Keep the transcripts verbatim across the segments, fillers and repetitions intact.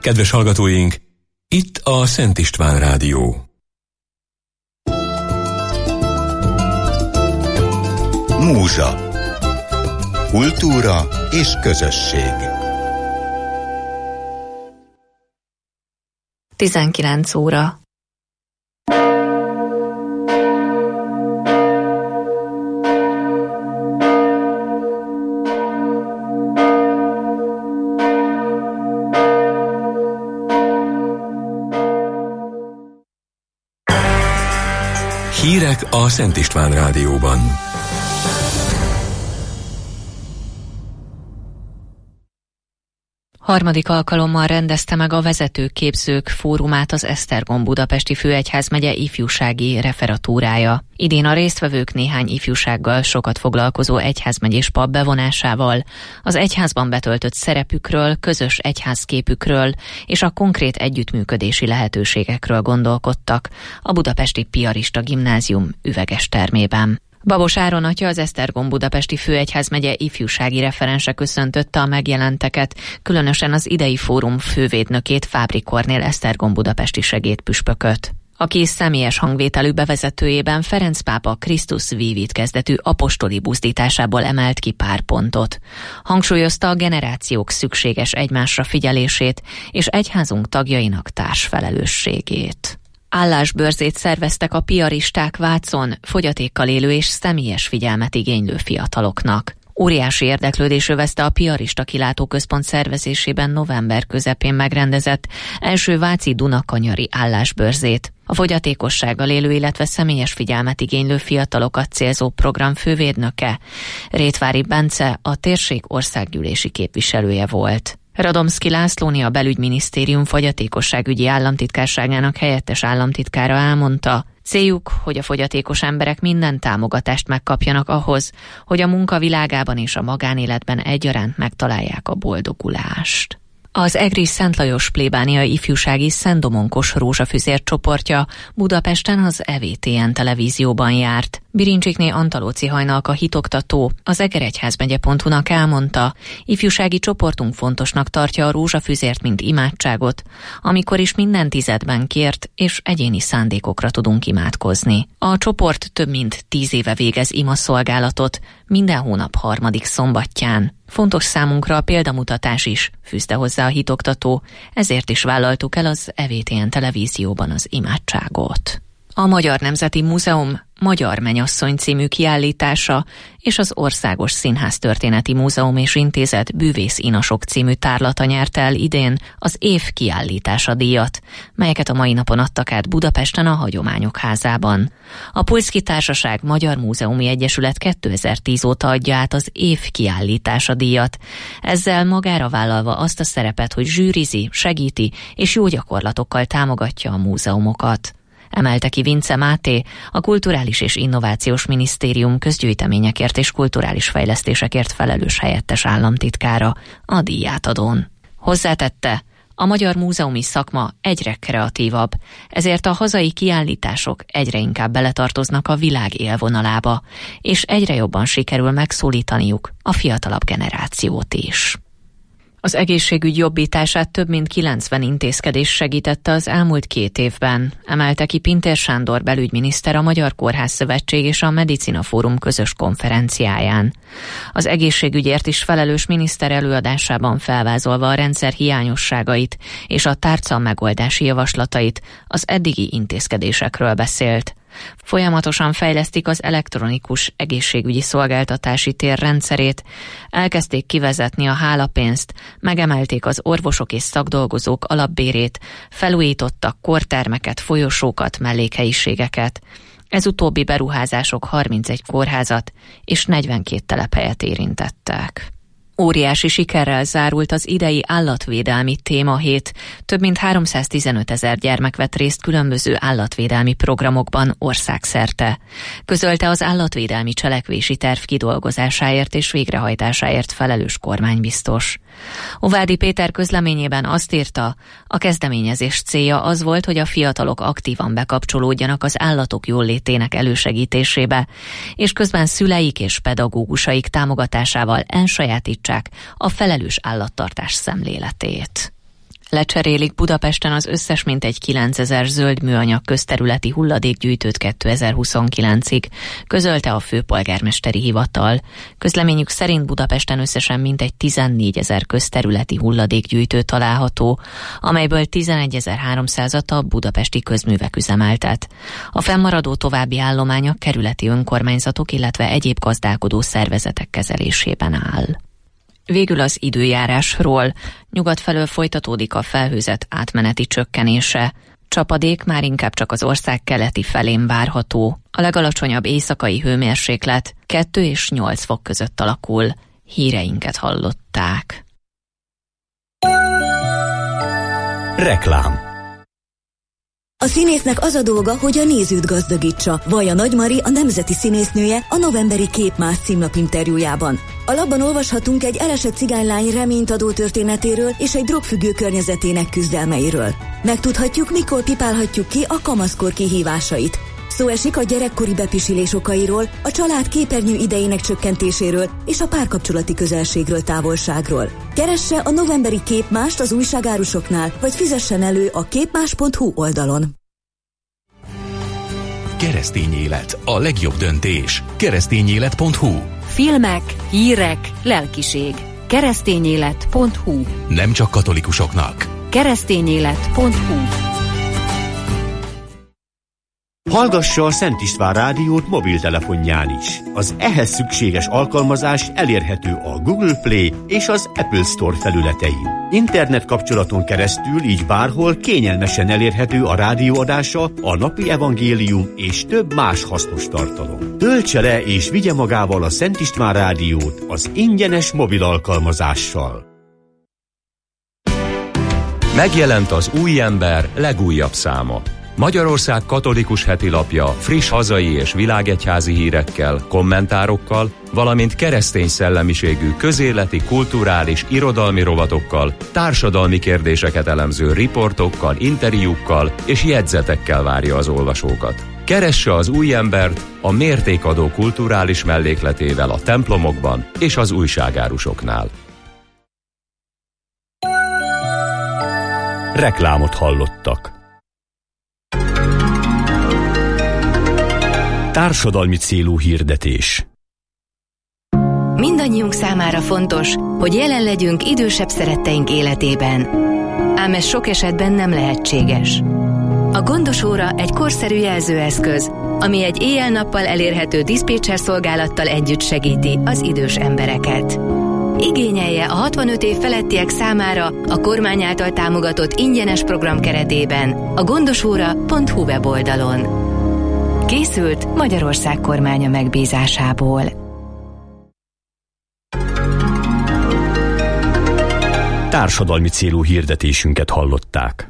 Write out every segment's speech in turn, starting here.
Kedves hallgatóink, itt a Szent István Rádió. Múzsa. Kultúra és közösség. tizenkilenc óra. Hírek a Szent István Rádióban. Harmadik alkalommal rendezte meg a Vezetőképzők Fórumát az Esztergom Budapesti Főegyházmegye ifjúsági referatúrája. Idén a résztvevők néhány ifjúsággal sokat foglalkozó egyházmegyés pap bevonásával, az egyházban betöltött szerepükről, közös egyházképükről és a konkrét együttműködési lehetőségekről gondolkodtak a budapesti Piarista Gimnázium üveges termében. Babos Áron atya, az Esztergom Budapesti Főegyházmegye ifjúsági referense köszöntötte a megjelenteket, különösen az idei fórum fővédnökét, Fábri Kornél Esztergom budapesti segédpüspököt, aki személyes hangvételű bevezetőjében Ferenc pápa Christus Vivit kezdetű apostoli buzdításából emelt ki pár pontot. Hangsúlyozta a generációk szükséges egymásra figyelését és egyházunk tagjainak társfelelősségét. Állásbörzét szerveztek a piaristák Vácon, fogyatékkal élő és személyes figyelmet igénylő fiataloknak. Óriási érdeklődés övezte a Piarista Kilátóközpont szervezésében november közepén megrendezett első váci Dunakanyari állásbörzét. A fogyatékossággal élő, illetve személyes figyelmet igénylő fiatalokat célzó program fővédnöke, Rétvári Bence, a térség országgyűlési képviselője volt. Radomszki Lászlóné, a Belügyminisztérium fogyatékosságügyi államtitkárságának helyettes államtitkára elmondta, céljuk, hogy a fogyatékos emberek minden támogatást megkapjanak ahhoz, hogy a munkavilágában és a magánéletben egyaránt megtalálják a boldogulást. Az Egri Szent Lajos plébánia ifjúsági Szentdomonkos rózsafüzér csoportja Budapesten az E V T N televízióban járt. Birincsikné Antalóci Hajnalka hitoktató, az egeregyházmegye pont hu-nak elmondta, ifjúsági csoportunk fontosnak tartja a rózsafüzért, mint imádságot, amikor is minden tizedben kért és egyéni szándékokra tudunk imádkozni. A csoport több mint tíz éve végez imaszolgálatot, minden hónap harmadik szombatján. Fontos számunkra a példamutatás is, fűzte hozzá a hitoktató, ezért is vállaltuk el az E V T N televízióban az imádságot. A Magyar Nemzeti Múzeum Magyar Mennyasszony című kiállítása és az Országos Színháztörténeti Múzeum és Intézet Bűvész Inasok című tárlata nyerte el idén az év kiállítása díjat, melyeket a mai napon adtak át Budapesten a Hagyományok Házában. A Pulszky Társaság Magyar Múzeumi Egyesület kétezer-tíz óta adja át az év kiállítása díjat, ezzel magára vállalva azt a szerepet, hogy zsűrizi, segíti és jó gyakorlatokkal támogatja a múzeumokat. Emelte ki Vince Máté, a Kulturális és Innovációs Minisztérium közgyűjteményekért és kulturális fejlesztésekért felelős helyettes államtitkára a díjátadón. Hozzátette, a magyar múzeumi szakma egyre kreatívabb, ezért a hazai kiállítások egyre inkább beletartoznak a világ élvonalába, és egyre jobban sikerül megszólítaniuk a fiatalabb generációt is. Az egészségügy jobbítását több mint kilencven intézkedés segítette az elmúlt két évben, emelte ki Pintér Sándor belügyminiszter a Magyar Kórház Szövetség és a Medicina Fórum közös konferenciáján. Az egészségügyért is felelős miniszter előadásában felvázolva a rendszer hiányosságait és a tárca megoldási javaslatait, az eddigi intézkedésekről beszélt. Folyamatosan fejlesztik az elektronikus egészségügyi szolgáltatási tér rendszerét, elkezdték kivezetni a hálapénzt, megemelték az orvosok és szakdolgozók alapbérét, felújítottak kortermeket, folyosókat, mellékhelyiségeket. Ez utóbbi beruházások harmincegy kórházat és negyvenkét telephelyet érintettek. Óriási sikerrel zárult az idei állatvédelmi témahét. Több mint háromszáztizenöt ezer gyermek vett részt különböző állatvédelmi programokban országszerte. Közölte az állatvédelmi cselekvési terv kidolgozásáért és végrehajtásáért felelős kormánybiztos. Ovádi Péter közleményében azt írta, a kezdeményezés célja az volt, hogy a fiatalok aktívan bekapcsolódjanak az állatok jólétének elősegítésébe, és közben szüleik és pedagógusaik támogatásával elsajátítsák a felelős állattartás szemléletét. Lecserélik Budapesten az összes mintegy kilencezer zöld műanyag közterületi hulladékgyűjtőt kétezer-huszonkilencig, közölte a főpolgármesteri hivatal. Közleményük szerint Budapesten összesen mintegy tizennégyezer közterületi hulladékgyűjtő található, amelyből tizenegyezer-háromszázat a budapesti közművek üzemeltet. A fennmaradó további állomány a kerületi önkormányzatok, illetve egyéb gazdálkodó szervezetek kezelésében áll. Végül az időjárásról. Nyugat felől folytatódik a felhőzet átmeneti csökkenése. Csapadék már inkább csak az ország keleti felén várható. A legalacsonyabb éjszakai hőmérséklet kettő és nyolc fok között alakul. Híreinket hallották. Reklám. A színésznek az a dolga, hogy a nézőt gazdagítsa. Vaja Nagymari, a nemzeti színésznője a novemberi Képmász címlap interjújában. A labban olvashatunk egy elesett cigánylány reményt adó történetéről és egy drogfüggő környezetének küzdelmeiről. Megtudhatjuk, mikor pipálhatjuk ki a kamaszkor kihívásait. Szó esik a gyerekkori bepisilés okairól, a család képernyő idejének csökkentéséről és a párkapcsolati közelségről, távolságról. Keresse a novemberi Képmást az újságárusoknál, vagy fizessen elő a képmás pont hu oldalon. Keresztény élet, a legjobb döntés. keresztényélet pont hu. Filmek, hírek, lelkiség. keresztényélet pont hu. Nem csak katolikusoknak. keresztényélet pont hu. Hallgassa a Szent István Rádiót mobiltelefonján is. Az ehhez szükséges alkalmazás elérhető a Google Play és az Apple Store felületein. Internet kapcsolaton keresztül így bárhol kényelmesen elérhető a rádióadása, a napi evangélium és több más hasznos tartalom. Töltse le és vigye magával a Szent István Rádiót az ingyenes mobil alkalmazással. Megjelent az Új Ember legújabb száma. Magyarország katolikus hetilapja friss hazai és világegyházi hírekkel, kommentárokkal, valamint keresztény szellemiségű közéleti, kulturális, irodalmi rovatokkal, társadalmi kérdéseket elemző riportokkal, interjúkkal és jegyzetekkel várja az olvasókat. Keresse az Új Embert a mértékadó kulturális mellékletével a templomokban és az újságárusoknál. Reklámot hallottak. Társadalmi célú hirdetés. Mindannyiunk számára fontos, hogy jelen legyünk idősebb szeretteink életében. Ám ez sok esetben nem lehetséges. A Gondos óra egy korszerű jelzőeszköz, ami egy éjjel-nappal elérhető diszpécser szolgálattal együtt segíti az idős embereket. Igényelje a hatvanöt év felettiek számára a kormány által támogatott ingyenes program keretében a gondosóra pont hu weboldalon. Készült Magyarország kormánya megbízásából. Társadalmi célú hirdetésünket hallották.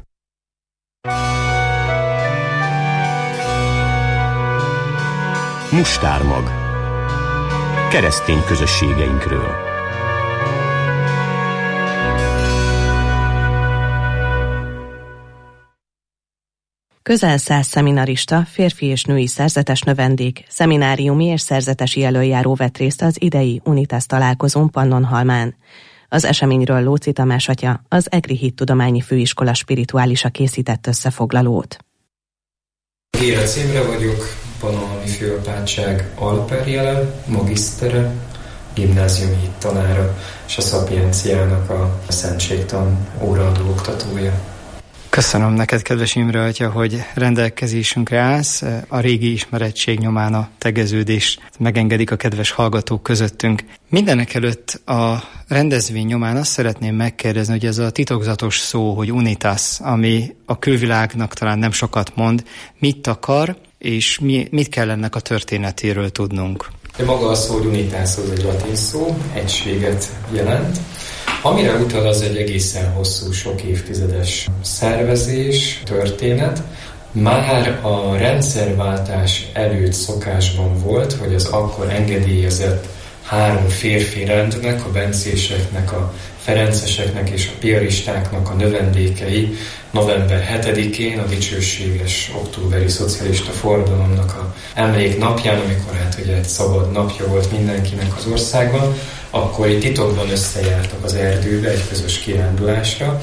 Mustármag. Keresztény közösségeinkről. Közel száz szeminarista, férfi és női szerzetes növendék, szemináriumi és szerzetesi elöljáró vett részt az idei Unitas találkozón Pannonhalmán. Az eseményről Lóczy Tamás atya, az Egri Hittudományi Főiskola spirituálisa készített összefoglalót. Érec Imre vagyok, Pannonhalmi Főapátság alperjele, magisztere, gimnáziumi hittanára és a Szapienciának a szentségtan óraadó oktatója. Köszönöm neked, kedves Imre atya, hogy rendelkezésünkre állsz. A régi ismerettség nyomán a tegeződést megengedik a kedves hallgatók közöttünk. Mindenek előtt a rendezvény nyomán azt szeretném megkérdezni, hogy ez a titokzatos szó, hogy Unitas, ami a külvilágnak talán nem sokat mond, mit akar, és mi, mit kell ennek a történetéről tudnunk? Maga a szó, hogy Unitas, az egy latin szó, egységet jelent. Amire utal, az egy egészen hosszú, sok évtizedes szervezés, történet. Már a rendszerváltás előtt szokásban volt, hogy az akkor engedélyezett három férfi rendnek, a bencéseknek, a ferenceseknek és a piaristáknak a növendékei november hetedikén, a dicsőséges októberi szocialista forradalomnak a emléknapján, amikor hát ugye egy szabad napja volt mindenkinek az országban, akkor itt titokban összejártak az erdőbe egy közös kirándulásra,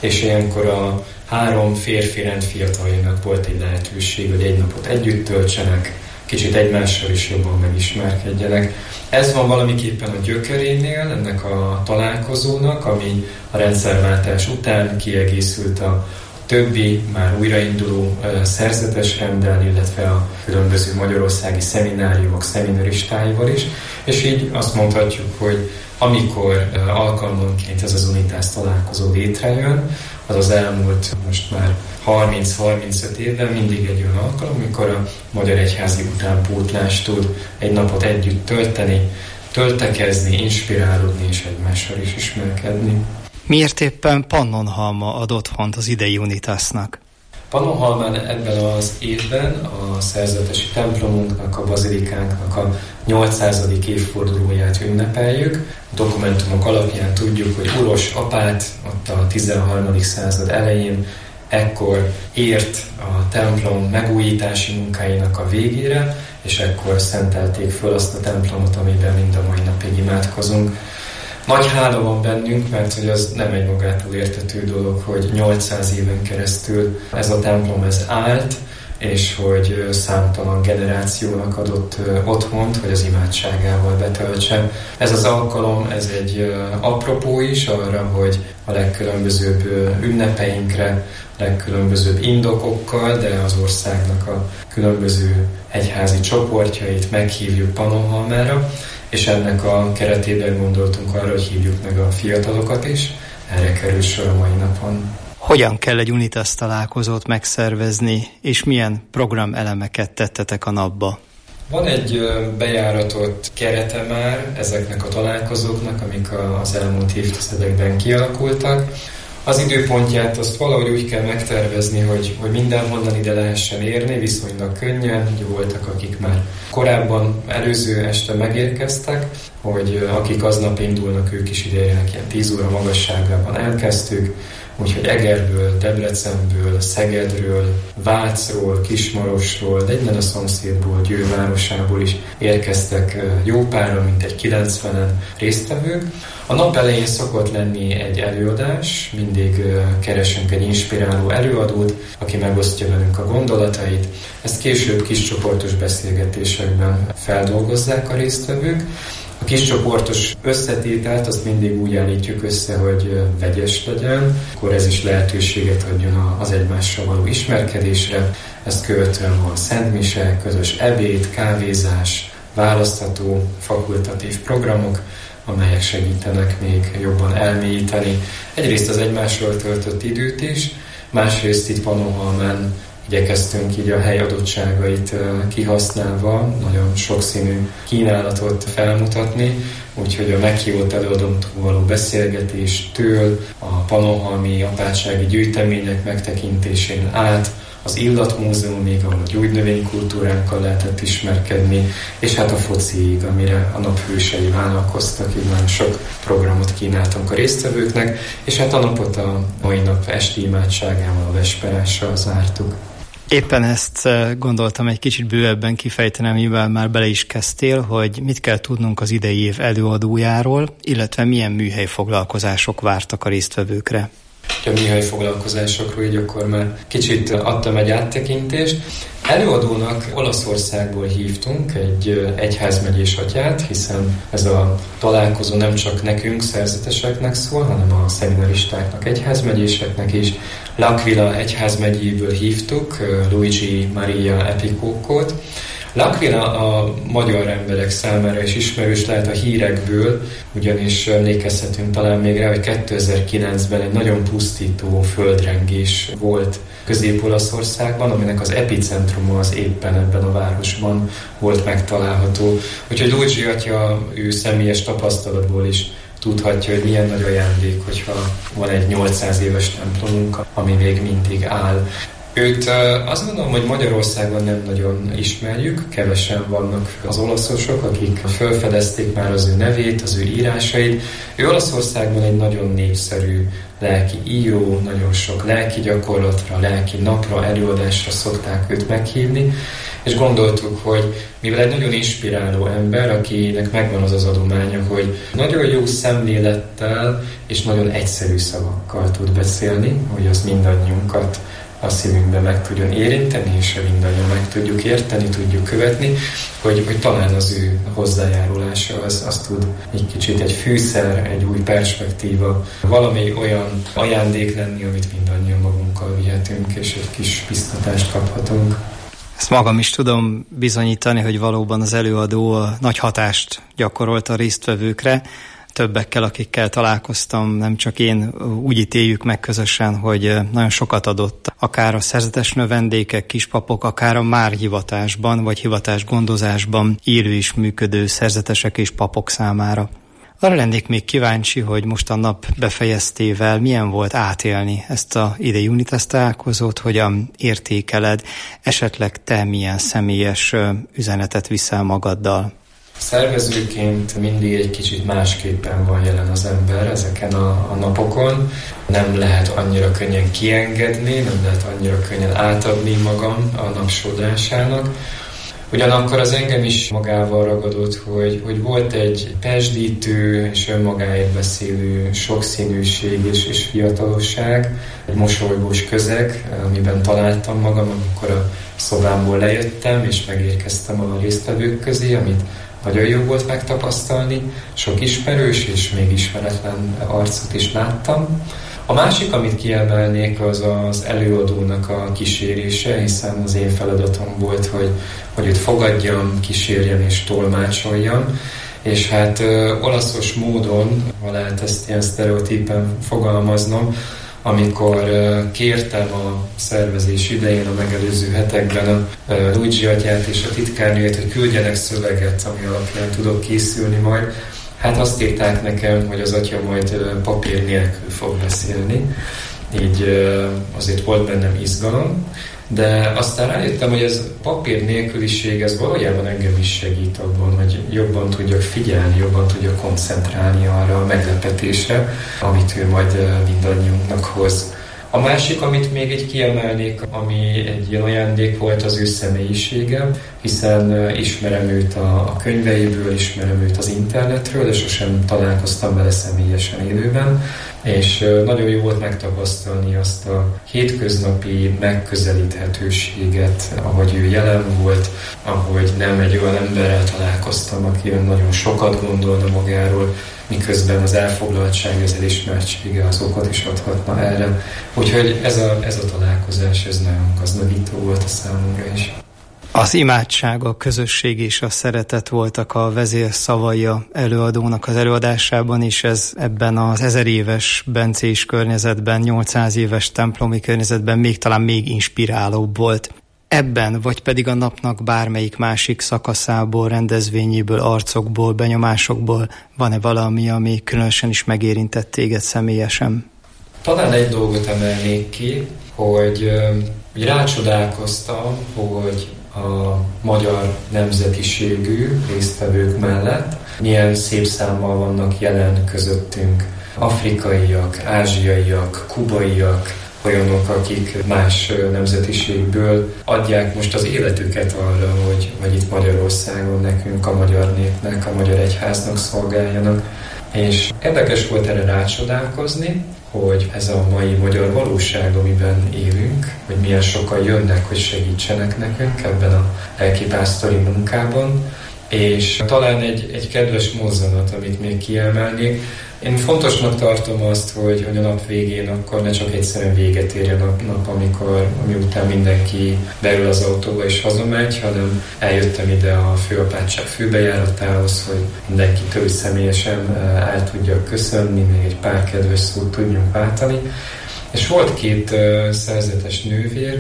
és ilyenkor a három férfi rendfiataljainak volt egy lehetőség, hogy egy napot együtt töltsenek, kicsit egymással is jobban megismerkedjenek. Ez van valamiképpen a gyökerénél ennek a találkozónak, ami a rendszerváltás után kiegészült a többi már újrainduló szerzetes renddel, illetve a különböző magyarországi szemináriumok szemiнаristáival is, és így azt mondhatjuk, hogy amikor alkalmanként ez az Unitas találkozó létrejön, az az elmúlt most már harminc-harmincöt évben mindig egy olyan alkalom, amikor a magyar egyházi utánpótlás tud egy napot együtt tölteni, töltekezni, inspirálódni és egymással is ismerkedni. Miért éppen Pannonhalma ad otthont az idei Unitasnak? Pannonhalmán ebben az évben a szerzetesi templomunknak, a bazilikánknak a nyolcszázadik évfordulóját ünnepeljük. A dokumentumok alapján tudjuk, hogy Uros apát ott a tizenharmadik század elején ekkor ért a templom megújítási munkáinak a végére, és ekkor szentelték föl azt a templomot, amiben mind a mai napig imádkozunk. Nagy hála van bennünk, mert hogy az nem egy magától értető dolog, hogy nyolcszáz éven keresztül ez a templom ez állt, és hogy számtalan generációnak adott otthont, hogy az imádságával betöltse. Ez az alkalom, ez egy apropó is arra, hogy a legkülönbözőbb ünnepeinkre, legkülönbözőbb indokokkal, de az országnak a különböző egyházi csoportjait meghívjuk Pannonhalmára, és ennek a keretében gondoltunk arra, hogy hívjuk meg a fiatalokat is. Erre kerül sor a mai napon. Hogyan kell egy Unitas találkozót megszervezni, és milyen programelemeket tettetek a napba? Van egy bejáratott kerete már ezeknek a találkozóknak, amik az elmúlt évtizedekben kialakultak. Az időpontját azt valahogy úgy kell megtervezni, hogy, hogy mindenhonnan ide lehessen érni, viszonylag könnyen. Ugye voltak, akik már korábban előző este megérkeztek, hogy akik aznap indulnak, ők is ide érnek, ilyen tíz óra magasságában elkezdtük, úgyhogy Egerből, Debrecenből, Szegedről, Vácról, Kismarosról, de egyben a szomszédból, Győr városából is érkeztek jó páran, mint egy kilencvenen résztvevők. A nap elején szokott lenni egy előadás, mindig keresünk egy inspiráló előadót, aki megosztja velünk a gondolatait. Ezt később kiscsoportos beszélgetésekben feldolgozzák a résztvevők. A kiscsoportos összetételt azt mindig úgy állítjuk össze, hogy vegyes legyen, akkor ez is lehetőséget adjon az egymással való ismerkedésre. Ezt követően van szentmise, közös ebéd, kávézás, választható fakultatív programok, amelyek segítenek még jobban elmélyíteni egyrészt az egymásról töltött időt is, másrészt itt Pannonhalmán igyekeztünk így a hely adottságait kihasználva nagyon sokszínű kínálatot felmutatni, úgyhogy a meghívott előadóktól való beszélgetéstől, a pannonhalmi apátsági gyűjtemények megtekintésén át, az Illatmúzeumig, ahol a gyógynövénykultúránkkal lehetett ismerkedni, és hát a fociig, amire a nap hősei vállalkoztak, így nagyon sok programot kínáltunk a résztvevőknek, és hát a napot a mai nap esti imádságával, a vesperással zártuk. Éppen ezt gondoltam egy kicsit bővebben kifejteni, mivel már bele is kezdtél, hogy mit kell tudnunk az idei év előadójáról, illetve milyen műhely foglalkozások vártak a résztvevőkre. A műhely foglalkozásokról így akkor már kicsit adtam egy áttekintést. Előadónak Olaszországból hívtunk egy egyházmegyés atyát, hiszen ez a találkozó nem csak nekünk, szerzeteseknek szól, hanem a szeminaristáknak, egyházmegyéseknek is. L'Aquila egyházmegyéből hívtuk Luigi Maria Epicócót. L'Aquila a magyar emberek számára is ismerős lehet a hírekből, ugyanis emlékezhetünk talán még rá, hogy kétezer-kilencben egy nagyon pusztító földrengés volt Közép-Olaszországban, aminek az epicentruma az éppen ebben a városban volt megtalálható. Úgyhogy Luigi atya ő személyes tapasztalatból is tudhatja, hogy milyen nagy ajándék, hogyha van egy nyolcszáz éves templomunk, ami még mindig áll. Őt azt gondolom, hogy Magyarországon nem nagyon ismerjük, kevesen vannak az olaszosok, akik felfedezték már az ő nevét, az ő írásait. Ő Olaszországban egy nagyon népszerű lelki író, nagyon sok lelki gyakorlatra, lelki napra, előadásra szokták őt meghívni, és gondoltuk, hogy mivel egy nagyon inspiráló ember, akinek megvan az az adománya, hogy nagyon jó szemlélettel és nagyon egyszerű szavakkal tud beszélni, hogy az mindannyiunkat a szívünkben meg tudjon érinteni, és mindannyian meg tudjuk érteni, tudjuk követni, hogy, hogy talán az ő hozzájárulása az, az tud egy kicsit egy fűszer, egy új perspektíva, valami olyan ajándék lenni, amit mindannyian magunkkal vihetünk, és egy kis biztatást kaphatunk. Ezt magam is tudom bizonyítani, hogy valóban az előadó a nagy hatást gyakorolt a résztvevőkre. Többekkel, akikkel találkoztam, nem csak én, úgy ítéljük meg közösen, hogy nagyon sokat adott, akár a szerzetes növendékek, kispapok, akár a már hivatásban, vagy hivatás gondozásban élő és működő szerzetesek és papok számára. Arra lennék még kíváncsi, hogy most a nap befejeztével milyen volt átélni ezt az idei Unitas találkozót, hogyan értékeled, esetleg te milyen személyes üzenetet viszel magaddal? Szervezőként mindig egy kicsit másképpen van jelen az ember ezeken a, a napokon. Nem lehet annyira könnyen kiengedni, nem lehet annyira könnyen átadni magam a nap sodrásának. Ugyanakkor az engem is magával ragadott, hogy, hogy volt egy pesdítő és önmagáért beszélő sokszínűség és, és fiatalosság, egy mosolygós közeg, amiben találtam magam, amikor a szobámból lejöttem és megérkeztem a résztvevők közé, amit nagyon jó volt megtapasztalni, sok ismerős és még ismeretlen arcot is láttam. A másik, amit kiemelnék, az az előadónak a kísérése, hiszen az én feladatom volt, hogy, hogy őt fogadjam, kísérjem és tolmácsoljam. És hát ö, olaszos módon, ha lehet ezt ilyen sztereotípen fogalmaznom, amikor uh, kértem a szervezés idején, a megelőző hetekben a uh, Luigi atyát és a titkárnőjét, hogy küldjenek szöveget, ami alapján tudok készülni majd. Hát azt írták nekem, hogy az atya majd uh, papír nélkül fog beszélni. Így uh, azért volt bennem izgalom, de aztán rájöttem, hogy ez papír nélküliség, ez valójában engem is segít abban, hogy jobban tudjak figyelni, jobban tudjak koncentrálni arra a meglepetésre, amit ő majd mindannyiunknak hoz. A másik, amit még egy kiemelnék, ami egy ilyen ajándék volt, az ő személyisége, hiszen ismerem őt a, a könyveiből, ismerem őt az internetről, de sosem találkoztam vele személyesen élőben, és nagyon jó volt megtapasztalni azt a hétköznapi megközelíthetőséget, ahogy ő jelen volt, ahogy nem egy olyan emberrel találkoztam, aki nagyon sokat gondolna magáról, miközben az elfoglaltság, az elismertsége az okot is adhatna erre. Úgyhogy ez a, ez a találkozás, ez nagyon gazdagító volt a számunkra is. Az imádság, a közösség és a szeretet voltak a vezérszavai a előadónak az előadásában is, ez ebben az ezer éves bencés környezetben, nyolcszáz éves templomi környezetben még talán még inspirálóbb volt. Ebben, vagy pedig a napnak bármelyik másik szakaszából, rendezvényéből, arcokból, benyomásokból van-e valami, ami különösen is megérintett téged személyesen? Talán egy dolgot emelnék ki, hogy, hogy rácsodálkoztam, hogy a magyar nemzetiségű résztvevők mellett milyen szép számmal vannak jelen közöttünk afrikaiak, ázsiaiak, kubaiak, olyanok, akik más nemzetiségből adják most az életüket arra, hogy, hogy itt Magyarországon nekünk, a magyar népnek, a magyar egyháznak szolgáljanak. És érdekes volt erre rácsodálkozni, hogy ez a mai magyar valóság, amiben élünk, hogy milyen sokan jönnek, hogy segítsenek nekünk ebben a lelkipásztori munkában. És talán egy, egy kedves mozzanat, amit még kiemelnék. Én fontosnak tartom azt, hogy, hogy a nap végén akkor ne csak egyszerűen véget érjen a nap, amikor, ami után mindenki beül az autóba és hazamegy, hanem eljöttem ide a főapátság főbejáratához, hogy mindenki tőle személyesen el tudja köszönni, még egy pár kedves szót tudjunk váltani. És volt két uh, szerzetes nővér,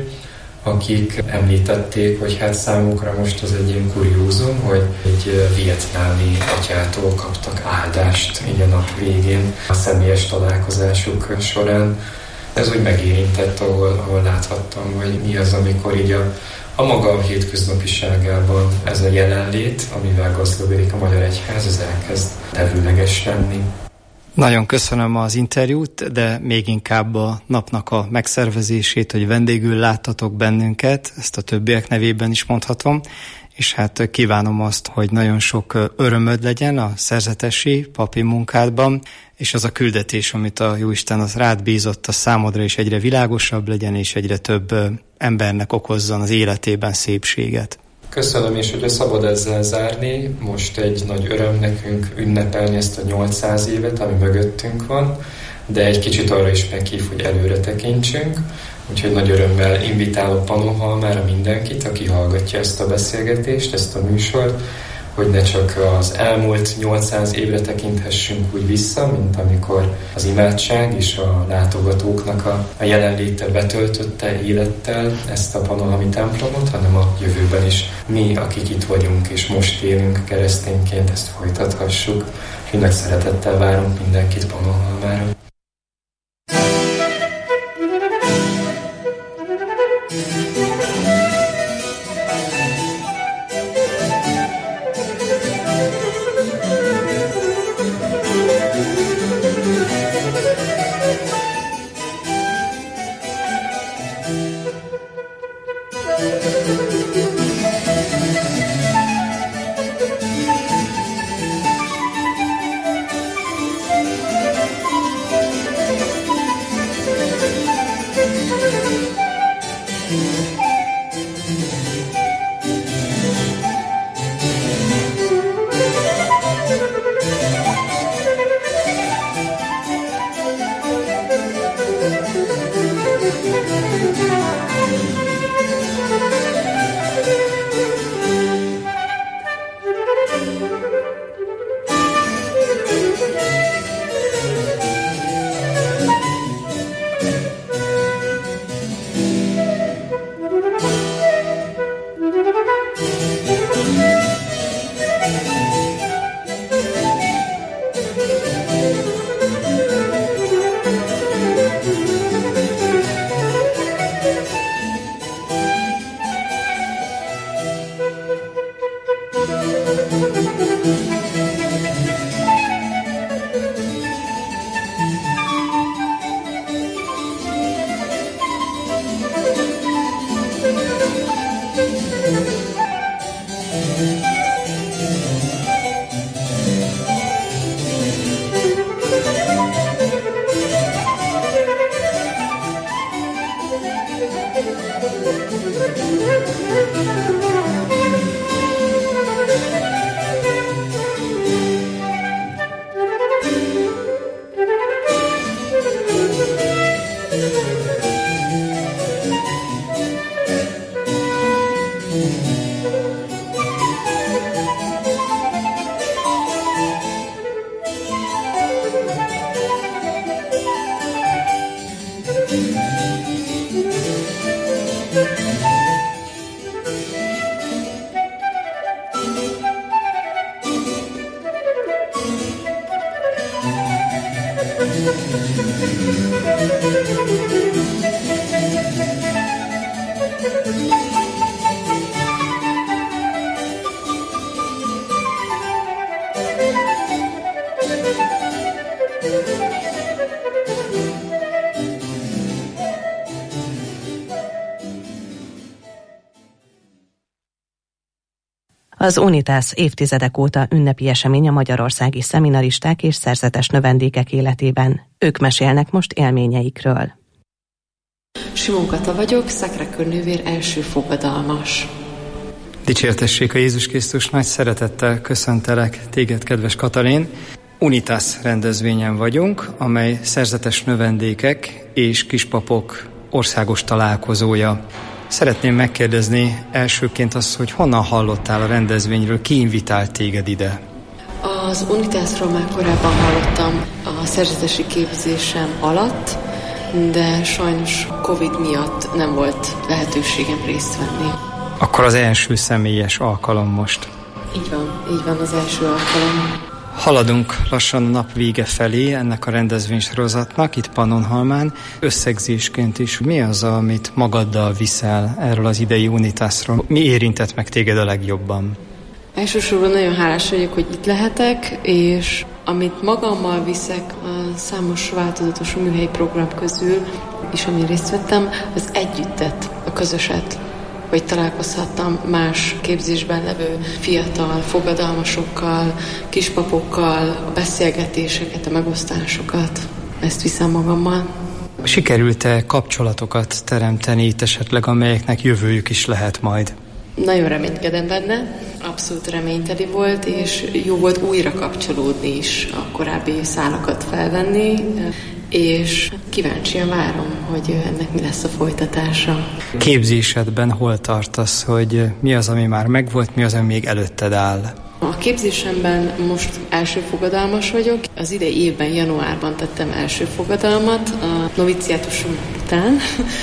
akik említették, hogy hát számukra most az egy ilyen kuriózum, hogy egy vietnámi atyától kaptak áldást így a nap végén a személyes találkozásuk során. Ez úgy megérintett, ahol, ahol láthattam, hogy mi az, amikor így a, a maga hétköznapiságában ez a jelenlét, amivel gazdagodik a Magyar Egyház, ez elkezd tevőleges lenni. Nagyon köszönöm az interjút, de még inkább a napnak a megszervezését, hogy vendégül láttatok bennünket, ezt a többiek nevében is mondhatom, és hát kívánom azt, hogy nagyon sok örömöd legyen a szerzetesi papi munkádban, és az a küldetés, amit a Jóisten az rád bízott, a számodra is egyre világosabb legyen, és egyre több embernek okozzon az életében szépséget. Köszönöm, és hogyha szabad ezzel zárni, most egy nagy öröm nekünk ünnepelni ezt a nyolcszáz évet, ami mögöttünk van, de egy kicsit arra is meghív, hogy előre tekintsünk, úgyhogy nagy örömmel invitálok Pannonhalmára mindenkit, aki hallgatja ezt a beszélgetést, ezt a műsort, hogy ne csak az elmúlt nyolcszáz évre tekinthessünk úgy vissza, mint amikor az imádság és a látogatóknak a, a jelenléte betöltötte élettel ezt a pannonhalmi templomot, hanem a jövőben is mi, akik itt vagyunk és most élünk keresztényként, ezt folytathassuk. És nagy szeretettel várunk mindenkit Pannonhalmára. Az Unitas évtizedek óta ünnepi esemény a magyarországi szeminaristák és szerzetes növendékek életében. Ők mesélnek most élményeikről. Simon Kata vagyok, Szakrák-Körnővér első fogadalmas. Dicsértessék a Jézus Krisztus, nagy szeretettel köszöntelek téged, kedves Katalin. Unitas rendezvényen vagyunk, amely szerzetes növendékek és kispapok országos találkozója. Szeretném megkérdezni elsőként azt, hogy honnan hallottál a rendezvényről, ki invitált téged ide? Az Unitasról már korábban hallottam a szerzetesi képzésem alatt, de sajnos Covid miatt nem volt lehetőségem részt venni. Akkor az első személyes alkalom most. Így van, így van az első alkalom. Haladunk lassan a nap vége felé ennek a rendezvénysorozatnak, itt Pannonhalmán. Összegzésként is mi az, amit magaddal viszel erről az idei Unitasról? Mi érintett meg téged a legjobban? Elsősorban nagyon hálás vagyok, hogy itt lehetek, és amit magammal viszek a számos változatos műhelyi program közül, és amin részt vettem, az együttet, a közöset, hogy találkozhattam más képzésben levő fiatal fogadalmasokkal, kispapokkal, a beszélgetéseket, a megosztásokat. Ezt viszem magammal. Sikerült-e kapcsolatokat teremteni itt esetleg, amelyeknek jövőjük is lehet majd? Nagyon reménykedem benne, abszolút reményteli volt, és jó volt újra kapcsolódni is, a korábbi szálakat felvenni, és kíváncsian várom, hogy ennek mi lesz a folytatása. Képzésedben hol tartasz, hogy mi az, ami már megvolt, mi az, ami még előtted áll? A képzésemben most első fogadalmas vagyok. Az idei évben, januárban tettem első fogadalmat, a noviciátusom után.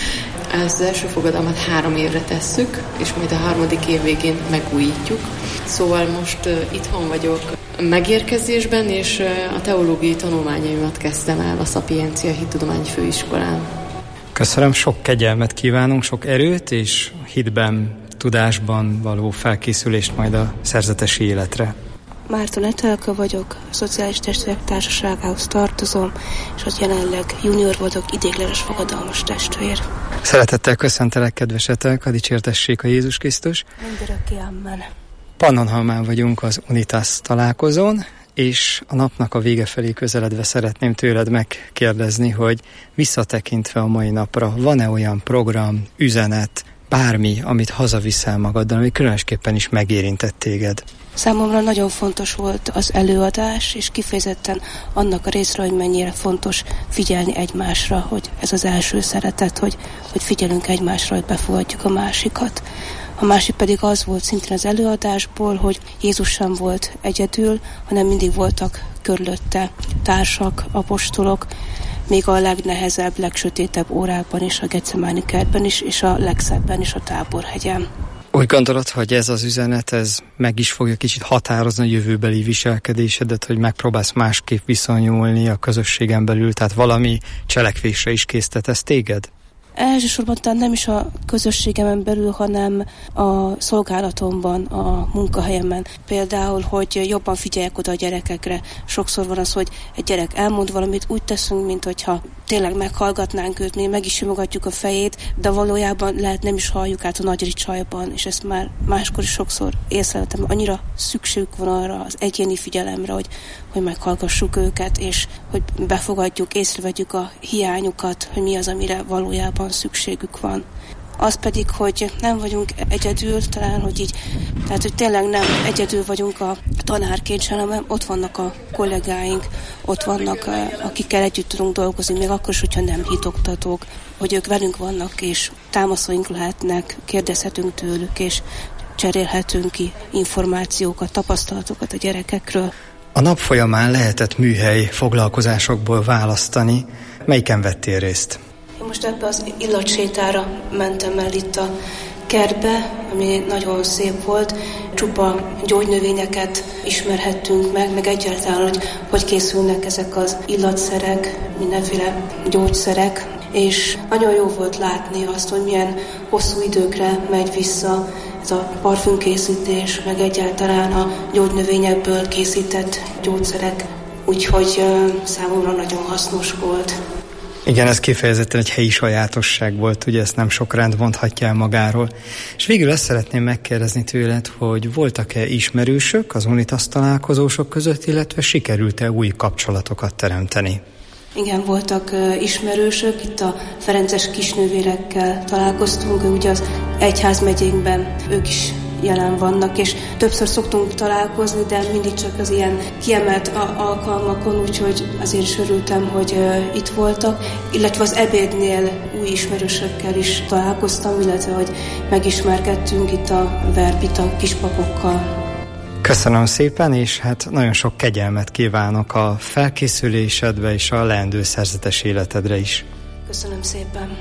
Az első fogadalmat három évre tesszük, és majd a harmadik év végén megújítjuk. Szóval most uh, itthon vagyok megérkezésben, és uh, a teológiai tanulmányaimat kezdtem el a Szapiencia Hittudományi Főiskolán. Köszönöm, sok kegyelmet kívánunk, sok erőt, és hitben, tudásban való felkészülést majd a szerzetesi életre. Márton Etelka vagyok, a Szociális Testvérek Társaságához tartozom, és az jelenleg junior vagyok, idéglenes fogadalmas testvér. Szeretettel köszöntelek, kedves Etelka, dicsértessék a Jézus Krisztus. Mindörökké, amen. Pannonhalmán vagyunk az Unitas találkozón, és a napnak a vége felé közeledve szeretném tőled megkérdezni, hogy visszatekintve a mai napra, van-e olyan program, üzenet, bármi, amit hazaviszel magaddal, ami különösképpen is megérintett téged? Számomra nagyon fontos volt az előadás, és kifejezetten annak a részre, hogy mennyire fontos figyelni egymásra, hogy ez az első szeretet, hogy, hogy figyelünk egymásra, hogy befogadjuk a másikat. A másik pedig az volt szintén az előadásból, hogy Jézus sem volt egyedül, hanem mindig voltak körülötte társak, apostolok, még a legnehezebb, legsötétebb órákban is, a Getsemáni kertben is, és a legszebben is, a Táborhegyen. Úgy gondolod, hogy ez az üzenet, ez meg is fogja kicsit határozni a jövőbeli viselkedésedet, hogy megpróbálsz másképp viszonyulni a közösségen belül, tehát valami cselekvésre is késztetesz téged? Elsősorban talán nem is a közösségemen belül, hanem a szolgálatomban, a munkahelyemen. Például, hogy jobban figyeljek oda a gyerekekre. Sokszor van az, hogy egy gyerek elmond valamit, úgy teszünk, mint hogyha tényleg meghallgatnánk őt, mi meg is simogatjuk a fejét, de valójában lehet nem is halljuk át a nagy ricsajban, és ezt már máskor is sokszor észleltem. Annyira szükségük van arra az egyéni figyelemre, hogy, hogy meghallgassuk őket, és hogy befogadjuk, észrevegyük a hiányukat, hogy mi az, amire valójában szükségük van. Az pedig, hogy nem vagyunk egyedül, talán, hogy így, tehát, hogy tényleg nem egyedül vagyunk a tanárként, hanem ott vannak a kollégáink, ott vannak, akikkel együtt tudunk dolgozni, még akkor is, hogyha nem hitoktatók, hogy ők velünk vannak, és támaszaink lehetnek, kérdezhetünk tőlük, és cserélhetünk ki információkat, tapasztalatokat a gyerekekről. A nap folyamán lehetett műhely foglalkozásokból választani. Melyiken vettél részt? Én most ebbe az illatsétára mentem el itt a kertbe, ami nagyon szép volt. Csupa gyógynövényeket ismerhettünk meg, meg egyáltalán, hogy hogy készülnek ezek az illatszerek, mindenféle gyógyszerek. És nagyon jó volt látni azt, hogy milyen hosszú időkre megy vissza ez a parfümkészítés, meg egyáltalán a gyógynövényekből készített gyógyszerek. Úgyhogy uh, számomra nagyon hasznos volt. Igen, ez kifejezetten egy helyi sajátosság volt, ugye ezt nem sok rend mondhatja el magáról. És végül ezt szeretném megkérdezni tőled, hogy voltak-e ismerősök az Unitas találkozósok között, illetve sikerült-e új kapcsolatokat teremteni? Igen, voltak uh, ismerősök, itt a ferences kisnővérekkel találkoztunk, ugye az egyházmegyénkben ők is jelen vannak, és többször szoktunk találkozni, de mindig csak az ilyen kiemelt alkalmakon, úgyhogy azért is örültem, hogy uh, itt voltak, illetve az ebédnél új ismerősökkel is találkoztam, illetve hogy megismerkedtünk itt a verbita kispapokkal. Köszönöm szépen, és hát nagyon sok kegyelmet kívánok a felkészülésedbe és a leendő szerzetes életedre is. Köszönöm szépen.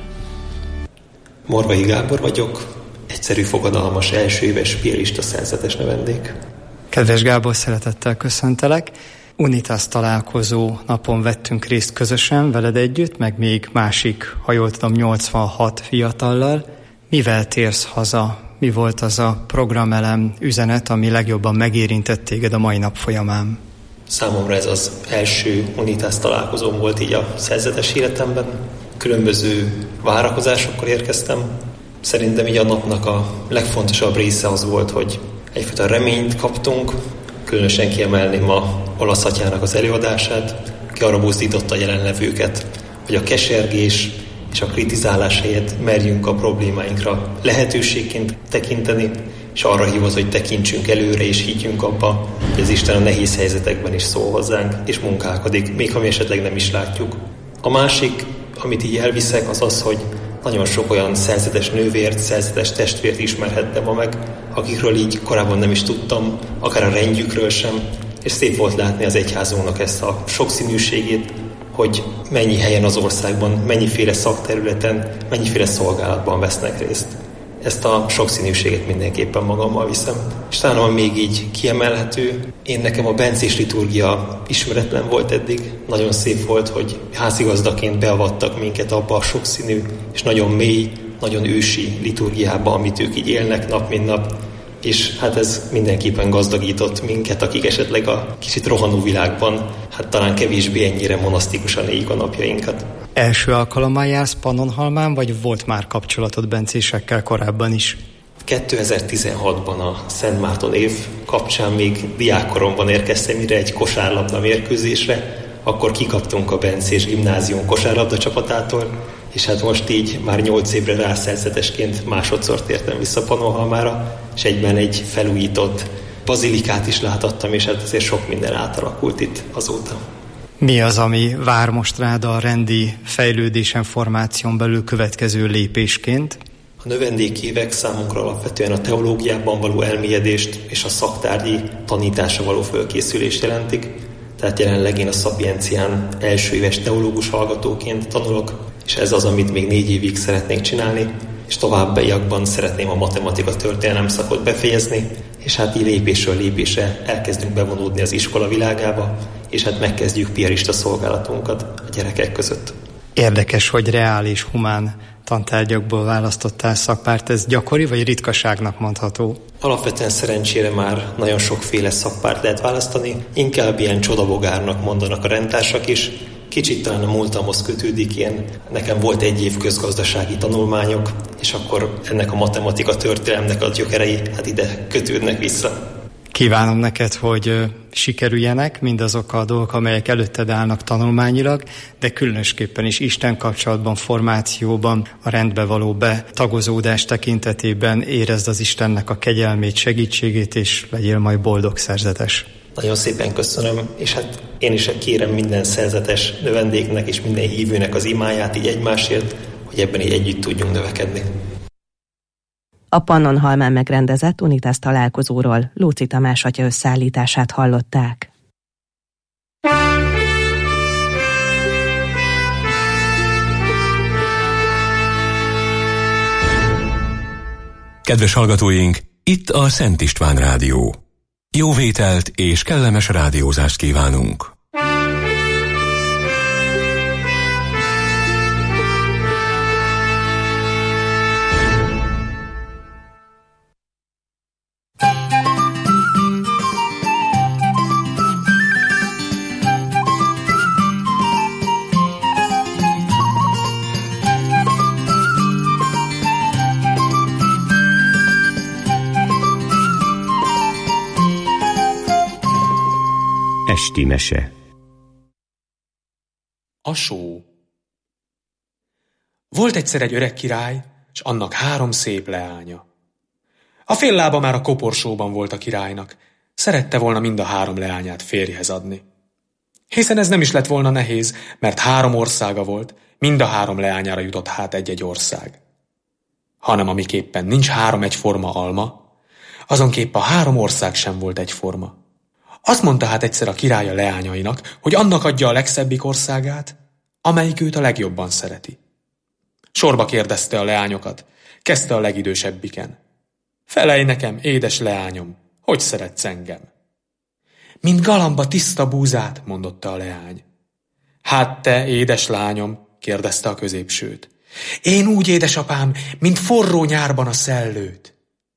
Morvai Gábor vagyok, egyszerű fogadalmas elsőéves piarista szerzetes növendék. Kedves Gábor, szeretettel köszöntelek. Unitas találkozó napon vettünk részt közösen veled együtt, meg még másik, ha jól tudom, nyolcvanhat fiatallal. Mivel térsz haza? Mi volt az a programelem, üzenet, ami legjobban megérintett téged a mai nap folyamán? Számomra ez az első Unitas találkozóm volt így a szerzetes életemben. Különböző várakozásokkal érkeztem. Szerintem így a napnak a legfontosabb része az volt, hogy egyfajta reményt kaptunk. Különösen kiemelném a olasz atyának az előadását, aki arra buzdította a jelenlevőket, hogy a kesergés és a kritizálás helyett merjünk a problémáinkra lehetőségként tekinteni, és arra hívott, hogy tekintsünk előre, és higgyünk abba, hogy az Isten a nehéz helyzetekben is szól hozzánk, és munkálkodik, még ha mi esetleg nem is látjuk. A másik, amit így elviszek, az az, hogy nagyon sok olyan szerzetes nővért, szerzetes testvért ismerhettem ma meg, akikről így korábban nem is tudtam, akár a rendjükről sem, és szép volt látni az egyházunknak ezt a sokszínűségét, hogy mennyi helyen az országban, mennyiféle szakterületen, mennyiféle szolgálatban vesznek részt. Ezt a sokszínűséget mindenképpen magammal viszem. És talán még így kiemelhető, én nekem a bencés liturgia ismeretlen volt eddig. Nagyon szép volt, hogy házigazdaként beavattak minket abba a sokszínű és nagyon mély, nagyon ősi liturgiába, amit ők így élnek nap mint nap. És hát ez mindenképpen gazdagított minket, akik esetleg a kicsit rohanó világban, hát talán kevésbé ennyire monasztikusan éljük a napjainkat. Első alkalommal jársz Pannonhalmán, vagy volt már kapcsolatod bencésekkel korábban is? kétezer-tizenhatban a Szent Márton év kapcsán még diákkoromban érkeztem ide egy kosárlabda mérkőzésre, akkor kikaptunk a bencés gimnázium kosárlabda csapatától, és hát most így már nyolc évre rászerzetesként másodszor tértem vissza Pannonhalmára, és egyben egy felújított bazilikát is láthattam, és hát azért sok minden átalakult itt azóta. Mi az, ami vár most rád a rendi fejlődésen, formáción belül következő lépésként? A növendékévek számunkra alapvetően a teológiában való elmélyedést és a szaktárgyi tanításra való fölkészülést jelentik. Tehát jelenleg én a Szabiencián első éves teológus hallgatóként tanulok, és ez az, amit még négy évig szeretnék csinálni, és továbbiakban szeretném a matematika történelem szakot befejezni, és hát így lépésről lépésre elkezdünk bevonódni az iskola világába, és hát megkezdjük piarista szolgálatunkat a gyerekek között. Érdekes, hogy reál és humán tantárgyakból választottál szakpárt. Ez gyakori vagy ritkaságnak mondható? Alapvetően szerencsére már nagyon sokféle szakpárt lehet választani, inkább ilyen csodabogárnak mondanak a rendtársak is. Kicsit talán a múltamhoz kötődik ilyen. Nekem volt egy év közgazdasági tanulmányok, és akkor ennek a matematika történelemnek a gyökerei hát ide kötődnek vissza. Kívánom neked, hogy sikerüljenek mindazok a dolgok, amelyek előtted állnak tanulmányilag, de különösképpen is Isten kapcsolatban, formációban, a rendbe való betagozódás tekintetében érezd az Istennek a kegyelmét, segítségét, és legyél majd boldog szerzetes. Nagyon szépen köszönöm, és hát én is kérem minden szerzetes növendéknek és minden hívőnek az imáját így egymásért, hogy ebben így együtt tudjunk növekedni. A Pannonhalmán megrendezett Unitas találkozóról Lóczy Tamás atya összeállítását hallották. Kedves hallgatóink, itt a Szent István Rádió. Jó vételt és kellemes rádiózást kívánunk! Esti mese. A só. Volt egyszer egy öreg király, s annak három szép leánya. A fél lába már a koporsóban volt a királynak, szerette volna mind a három leányát férjhez adni. Hiszen ez nem is lett volna nehéz, mert három országa volt, mind a három leányára jutott hát egy-egy ország. Hanem amiképpen nincs három egyforma alma, azonképp a három ország sem volt egyforma. Azt mondta hát egyszer a király a leányainak, hogy annak adja a legszebbik országát, amelyik őt a legjobban szereti. Sorba kérdezte a leányokat, kezdte a legidősebbiken. Felelj nekem, édes leányom, hogy szeretsz engem? mint galamba tiszta búzát, mondotta a leány. Hát te, édes lányom, kérdezte a középsőt. Én úgy, édesapám, mint forró nyárban a szellőt.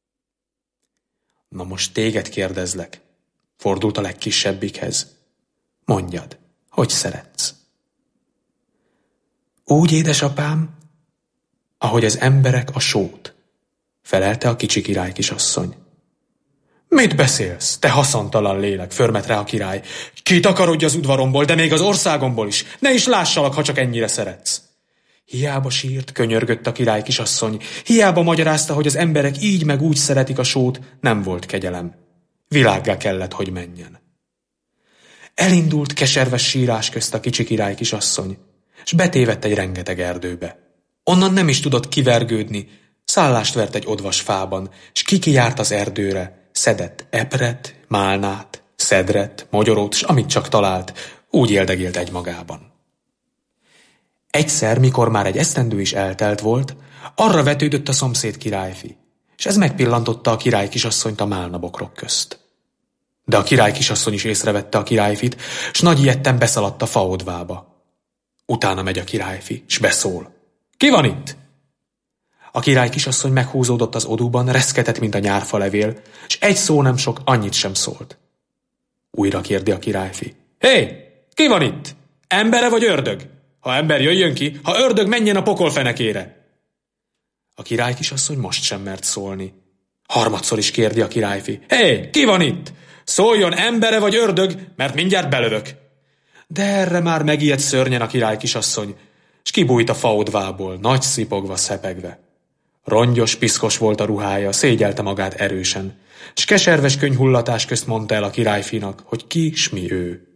Na most téged kérdezlek, fordult a legkisebbikhez. Mondjad, hogy szeretsz? Úgy, édesapám, ahogy az emberek a sót, felelte a kicsi király kisasszony. Mit beszélsz, te haszontalan lélek, förmet rá a király. Kitakarodj az udvaromból, de még az országomból is. Ne is lássalak, ha csak ennyire szeretsz. Hiába sírt, könyörgött a király kisasszony, hiába magyarázta, hogy az emberek így meg úgy szeretik a sót, nem volt kegyelem. Világgá kellett, hogy menjen. Elindult keserves sírás közt a kicsi király kisasszony, s betévedt egy rengeteg erdőbe. Onnan nem is tudott kivergődni, szállást vert egy odvas fában, s kikijárt az erdőre, szedett epret, málnát, szedret, mogyorót, s amit csak talált, úgy éldegélt egymagában. Egyszer, mikor már egy esztendő is eltelt volt, arra vetődött a szomszéd királyfi, és ez megpillantotta a király kisasszonyt a málnabokrok közt. De a király kisasszony is észrevette a királyfit, s nagy ijedten beszaladt a faodvába. Utána megy a királyfi, s beszól. Ki van itt? A király kisasszony meghúzódott az odúban, reszketett, mint a nyárfa levél, s egy szó nem sok, annyit sem szólt. Újra kérdi a királyfi. Hé, ki van itt? Embere vagy ördög? Ha ember, jöjjön ki, ha ördög, menjen a pokol fenekére. A király kisasszony most sem mert szólni. Harmadszor is kérdi a királyfi. Hé, ki van itt? Szóljon, embere vagy ördög, mert mindjárt belövök. De erre már megijedt szörnyen a király kisasszony, s kibújt a faodvából, nagy szipogva, szepegve. Rongyos, piszkos volt a ruhája, szégyelte magát erősen, s keserves könyhullatás közt mondta el a királyfinak, hogy ki s mi ő.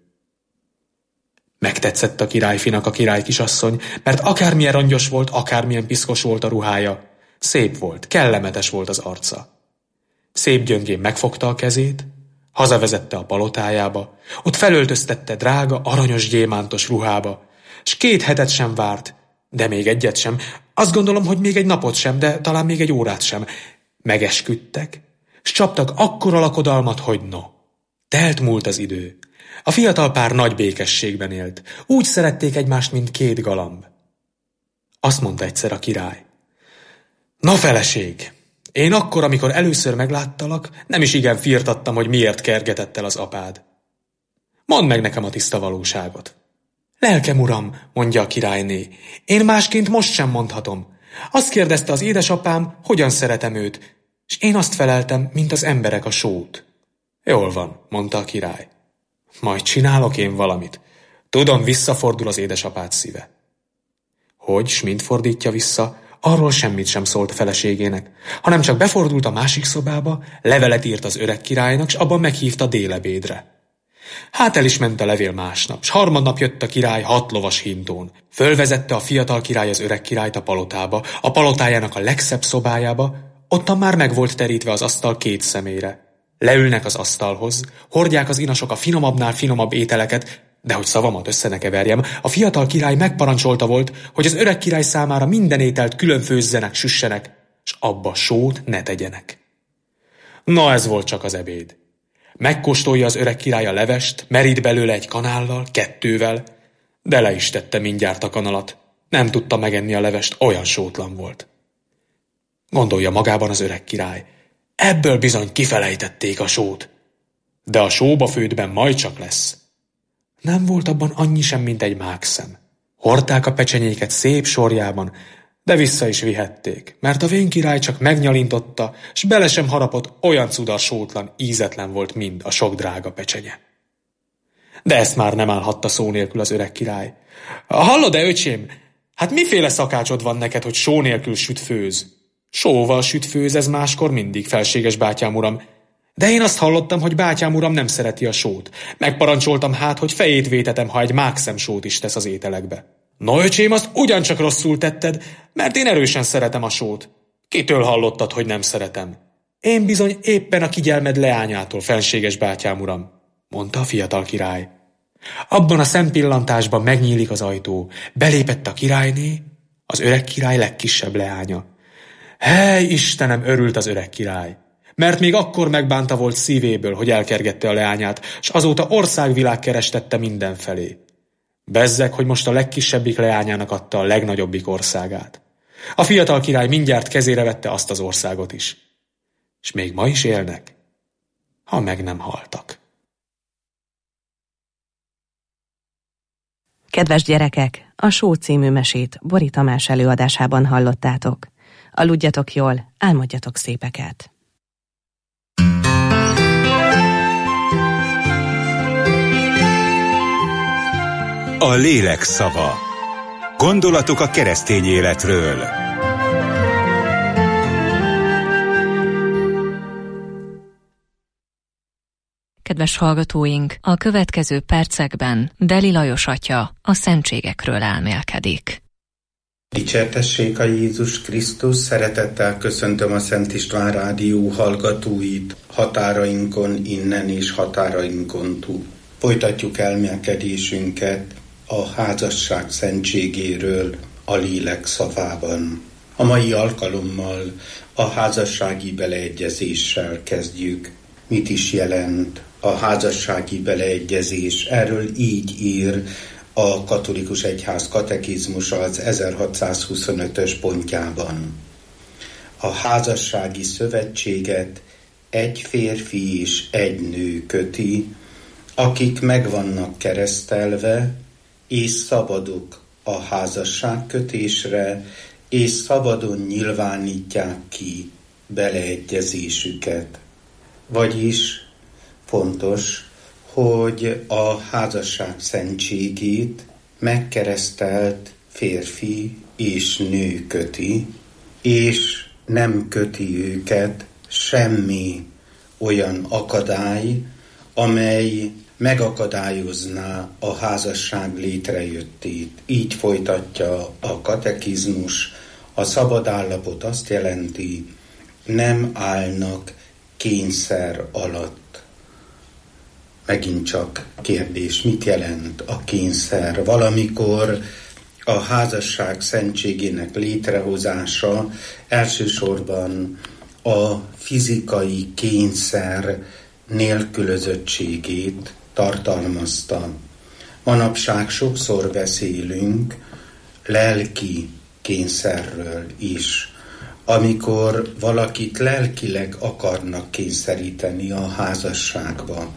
Megtetszett a királyfinak a király kisasszony, mert akármilyen rongyos volt, akármilyen piszkos volt a ruhája, szép volt, kellemetes volt az arca. Szép gyöngén megfogta a kezét, hazavezette a palotájába, ott felöltöztette drága, aranyos gyémántos ruhába, s két hetet sem várt, de még egyet sem, azt gondolom, hogy még egy napot sem, de talán még egy órát sem. Megesküdtek, s csaptak akkora lakodalmat, hogy no. Telt múlt az idő. A fiatal pár nagy békességben élt. Úgy szerették egymást, mint két galamb. Azt mondta egyszer a király. Na feleség, én akkor, amikor először megláttalak, nem is igen firtattam, hogy miért kergetett el az apád. Mondd meg nekem a tiszta valóságot. Lelkem uram, mondja a királyné, én másként most sem mondhatom. Azt kérdezte az édesapám, hogyan szeretem őt, és én azt feleltem, mint az emberek a sót. Jól van, mondta a király. Majd csinálok én valamit. Tudom, visszafordul az édesapád szíve. Hogy, s mint fordítja vissza, arról semmit sem szólt a feleségének, hanem csak befordult a másik szobába, levelet írt az öreg királynak, s abban meghívta délebédre. Hát el is ment a levél másnap, s harmadnap jött a király hat lovas hintón. Fölvezette a fiatal király az öreg királyt a palotába, a palotájának a legszebb szobájába, ottan már meg volt terítve az asztal két szemére. Leülnek az asztalhoz, hordják az inasok a finomabbnál finomabb ételeket, de hogy szavamat össze ne keverjem, a fiatal király megparancsolta volt, hogy az öreg király számára minden ételt külön főzzenek, süssenek, s abba sót ne tegyenek. Na, ez volt csak az ebéd. Megkóstolja az öreg király a levest, merít belőle egy kanállal, kettővel, de le is tette mindjárt a kanalat. Nem tudta megenni a levest, olyan sótlan volt. Gondolja magában az öreg király. Ebből bizony kifelejtették a sót. De a sóba főtben majd csak lesz. Nem volt abban annyi sem, mint egy mákszem. Hordták a pecsenyéket szép sorjában, de vissza is vihették, mert a vén király csak megnyalintotta, s bele sem harapott, olyan cudar sótlan, ízetlen volt mind a sok drága pecsenye. De ezt már nem állhatta szó nélkül az öreg király. Hallod-e, öcsém? Hát miféle szakácsod van neked, hogy só nélkül süt főz? Sóval süt főz, ez máskor mindig, felséges bátyám uram. De én azt hallottam, hogy bátyám uram nem szereti a sót. Megparancsoltam hát, hogy fejét vétetem, ha egy mákszem sót is tesz az ételekbe. No, öcsém, azt ugyancsak rosszul tetted, mert én erősen szeretem a sót. Kitől hallottad, hogy nem szeretem? Én bizony éppen a kigyelmed leányától, felséges bátyám uram, mondta a fiatal király. Abban a szempillantásban megnyílik az ajtó. Belépett a királyné, az öreg király legkisebb leánya. Hely, Istenem, örült az öreg király. mert még akkor megbánta volt szívéből, hogy elkergette a leányát, s azóta országvilág kerestette mindenfelé. Bezzeg, hogy most a legkisebbik leányának adta a legnagyobbik országát. A fiatal király mindjárt kezére vette azt az országot is. És még ma is élnek, ha meg nem haltak. Kedves gyerekek, a Só című mesét Bori Tamás előadásában hallottátok. Aludjatok jól, álmodjatok szépeket! A lélek szava. Gondolatok a keresztény életről. Kedves hallgatóink, a következő percekben Deli Lajos atya a szentségekről elmélkedik. Dicsértessék a Jézus Krisztus, szeretettel köszöntöm a Szent István Rádió hallgatóit határainkon innen és határainkon túl. Folytatjuk elmélkedésünket a házasság szentségéről a lélek szavában. A mai alkalommal a házassági beleegyezéssel kezdjük. Mit is jelent a házassági beleegyezés? Erről így ír a Katolikus Egyház katekizmusa az ezerhatszázhuszonötös pontjában. A házassági szövetséget egy férfi és egy nő köti, akik meg vannak keresztelve, és szabadok a házasságkötésre, és szabadon nyilvánítják ki beleegyezésüket. Vagyis fontos, hogy a házasság szentségét megkeresztelt férfi és nő köti, és nem köti őket semmi olyan akadály, amely megakadályozná a házasság létrejöttét. Így folytatja a katekizmus. A szabad állapot azt jelenti, nem állnak kényszer alatt. Megint csak kérdés, mit jelent a kényszer? Valamikor a házasság szentségének létrehozása elsősorban a fizikai kényszer nélkülözöttségét tartalmazta. Manapság sokszor beszélünk lelki kényszerről is, amikor valakit lelkileg akarnak kényszeríteni a házasságba.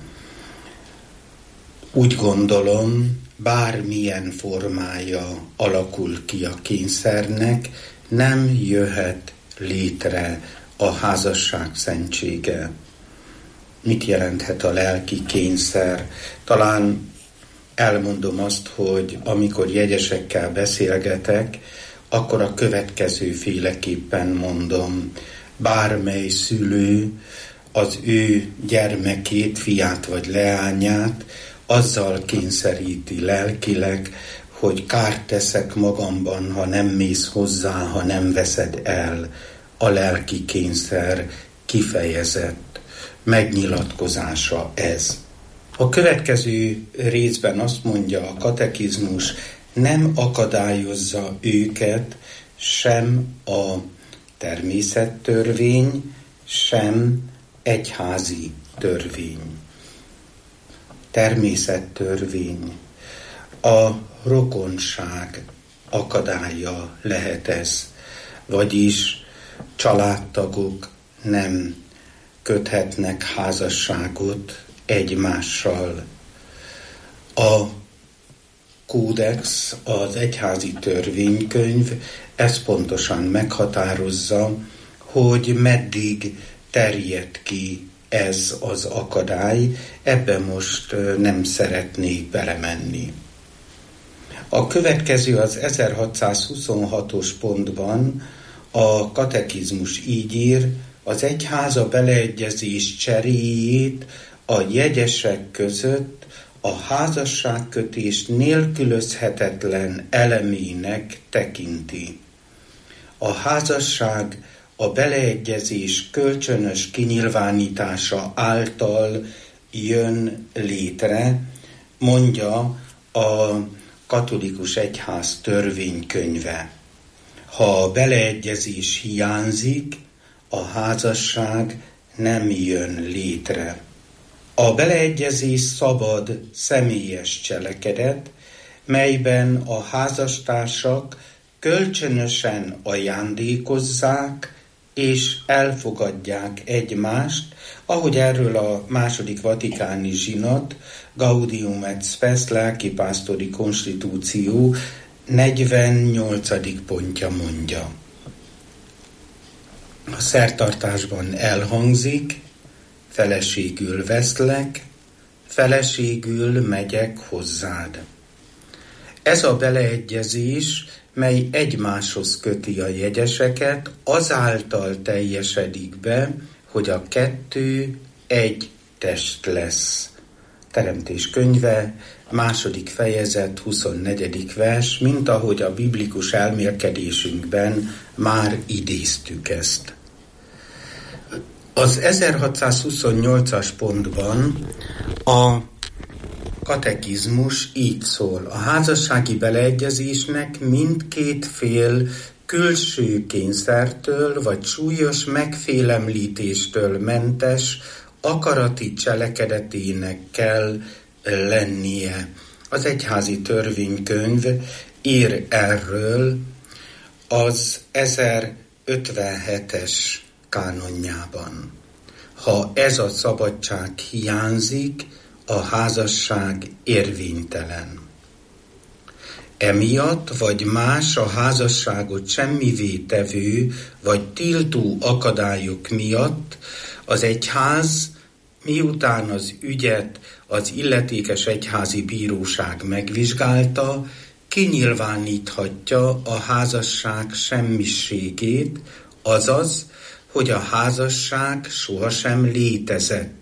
Úgy gondolom, bármilyen formája alakul ki a kényszernek, nem jöhet létre a házasság szentsége. Mit jelenthet a lelki kényszer? Talán elmondom azt, hogy amikor jegyesekkel beszélgetek, akkor a következő féleképpen mondom. Bármely szülő az ő gyermekét, fiát vagy leányát azzal kényszeríti lelkileg, hogy kárt teszek magamban, ha nem mész hozzá, ha nem veszed el. A lelki kényszer kifejezett megnyilatkozása ez. A következő részben azt mondja a katekizmus, nem akadályozza őket sem a természettörvény, sem egyházi törvény. Természettörvény. A rokonság akadálya lehet ez, vagyis családtagok nem köthetnek házasságot egymással. A kódex, az egyházi törvénykönyv ezt pontosan meghatározza, hogy meddig terjed ki ez az akadály, ebben most nem szeretnék belemenni. A következő az ezerhatszázhuszonhatos pontban a katekizmus így ír, az egyház a beleegyezés cseréjét a jegyesek között a házasságkötés nélkülözhetetlen elemének tekinti. A házasság a beleegyezés kölcsönös kinyilvánítása által jön létre, mondja a katolikus egyház törvénykönyve. Ha a beleegyezés hiányzik, a házasság nem jön létre. A beleegyezés szabad, személyes cselekedet, melyben a házastársak kölcsönösen ajándékozzák és elfogadják egymást, ahogy erről a második vatikáni zsinat, Gaudium et Spes lelkipásztori konstitúció negyvennyolcadik pontja mondja. A szertartásban elhangzik: feleségül veszlek, feleségül megyek hozzád. Ez a beleegyezés, mely egymáshoz köti a jegyeseket, azáltal teljesedik be, hogy a kettő egy test lesz. Teremtés könyve, második fejezet, huszonnegyedik vers, mint ahogy a biblikus elmélkedésünkben már idéztük ezt. Az ezerhatszázhuszonnyolcas pontban a katekizmus így szól: a házassági beleegyezésnek mindkét fél külső kényszertől vagy súlyos megfélemlítéstől mentes akarati cselekedetének kell lennie. Az egyházi törvénykönyv ír erről az ezerötvenhetes kánonjában. Ha ez a szabadság hiányzik, a házasság érvénytelen. Emiatt vagy más a házasságot semmivé tevő vagy tiltó akadályok miatt az egyház, miután az ügyet az illetékes egyházi bíróság megvizsgálta, kinyilváníthatja a házasság semmiségét, azaz, hogy a házasság sohasem létezett.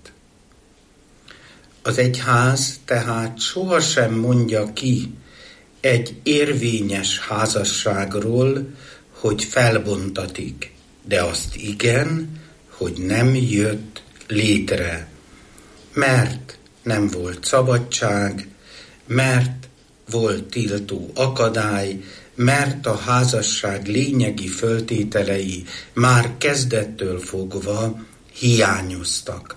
Az egyház tehát sohasem mondja ki egy érvényes házasságról, hogy felbontatik, de azt igen, hogy nem jött létre, mert nem volt szabadság, mert volt tiltó akadály, mert a házasság lényegi föltételei már kezdettől fogva hiányoztak.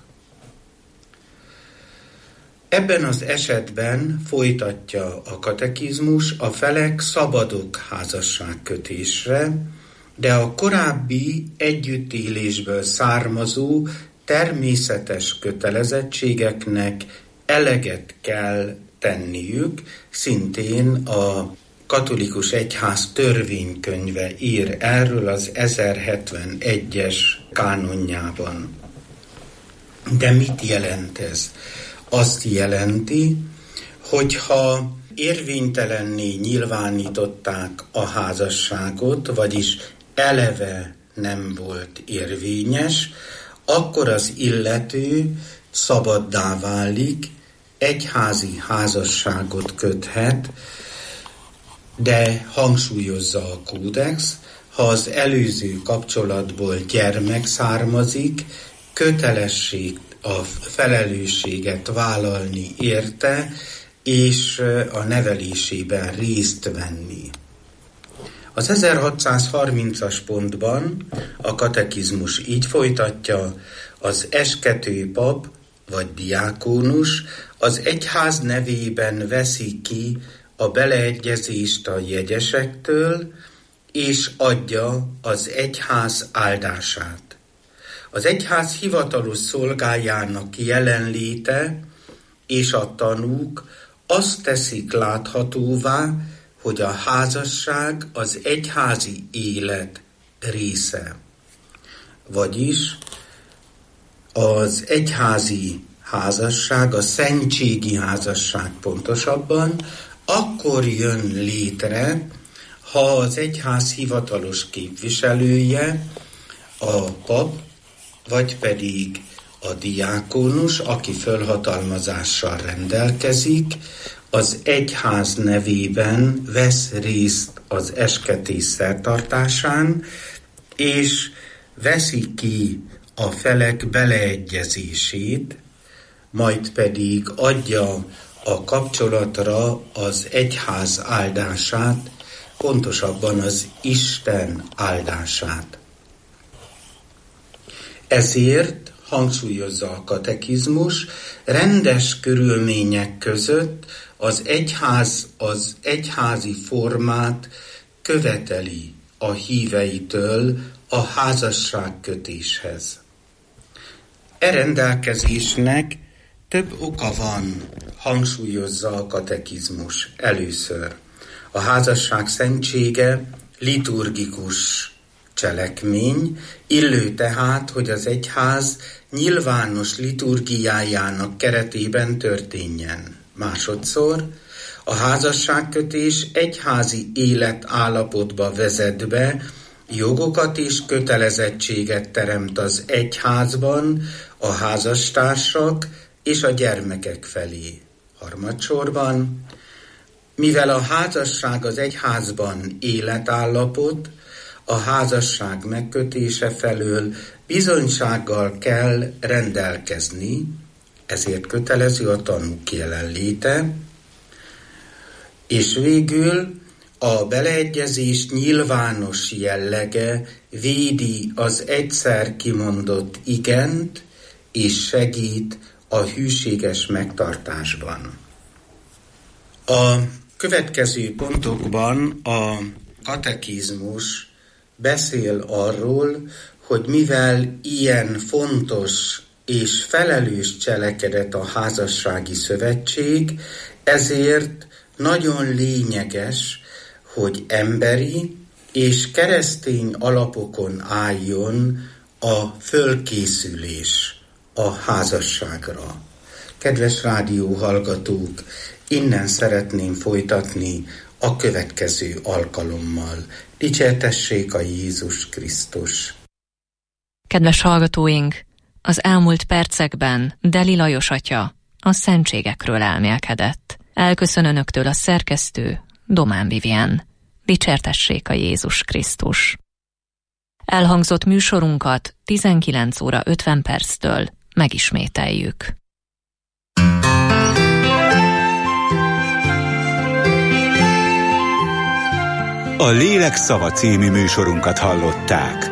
Ebben az esetben, folytatja a katekizmus, a felek szabadok házasságkötésre, de a korábbi együttélésből származó természetes kötelezettségeknek eleget kell tenniük, szintén a katolikus egyház törvénykönyve ír erről az ezerhetvenegyes kánonjában. De mit jelent ez? Azt jelenti, hogyha érvénytelenné nyilvánították a házasságot, vagyis eleve nem volt érvényes, akkor az illető szabaddá válik, egyházi házasságot köthet, de hangsúlyozza a kódex, ha az előző kapcsolatból gyermek származik, kötelesség a felelősséget vállalni érte, és a nevelésében részt venni. Az ezerhatszázharmincas pontban a katekizmus így folytatja: az eskető pap vagy diákónus az egyház nevében veszi ki a beleegyezést a jegyesektől, és adja az egyház áldását. Az egyház hivatalos szolgájának jelenléte és a tanúk azt teszik láthatóvá, hogy a házasság az egyházi élet része. Vagyis az egyházi házasság, a szentségi házasság pontosabban, akkor jön létre, ha az egyház hivatalos képviselője, a pap, vagy pedig a diákónus, aki fölhatalmazással rendelkezik, az egyház nevében vesz részt az esketés szertartásán, és veszi ki a felek beleegyezését, majd pedig adja a kapcsolatra az egyház áldását, pontosabban az Isten áldását. Ezért, hangsúlyozza a katekizmus, rendes körülmények között az egyház az egyházi formát követeli a híveitől a házasságkötéshez. E rendelkezésnek több oka van, hangsúlyozza a katekizmus. Először a házasság szentsége liturgikus cselekmény, illő tehát, hogy az egyház nyilvános liturgiájának keretében történjen. Másodszor a házasságkötés egyházi életállapotba vezet be, jogokat és kötelezettséget teremt az egyházban a házastársak és a gyermekek felé. Harmadsorban, mivel a házasság az egyházban életállapot, a házasság megkötése felől bizonysággal kell rendelkezni, ezért kötelező a tanúk jelenléte, és végül a beleegyezés nyilvános jellege védi az egyszer kimondott igent, és segít a hűséges megtartásban. A következő pontokban a katekizmus beszél arról, hogy mivel ilyen fontos és felelős cselekedet a házassági szövetség, ezért nagyon lényeges, hogy emberi és keresztény alapokon álljon a fölkészülés a házasságra. Kedves rádióhallgatók, innen szeretném folytatni a következő alkalommal. Dicsértessék a Jézus Krisztus! Kedves hallgatóink, az elmúlt percekben Deli Lajos atya a szentségekről elmélkedett. Elköszön önöktől a szerkesztő, Domán Vivien. Dicsértessék a Jézus Krisztus! Elhangzott műsorunkat tizenkilenc óra ötven perctől megismételjük. A Lélek szava című műsorunkat hallották.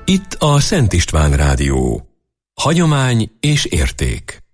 Itt a Szent István Rádió. Hagyomány és érték.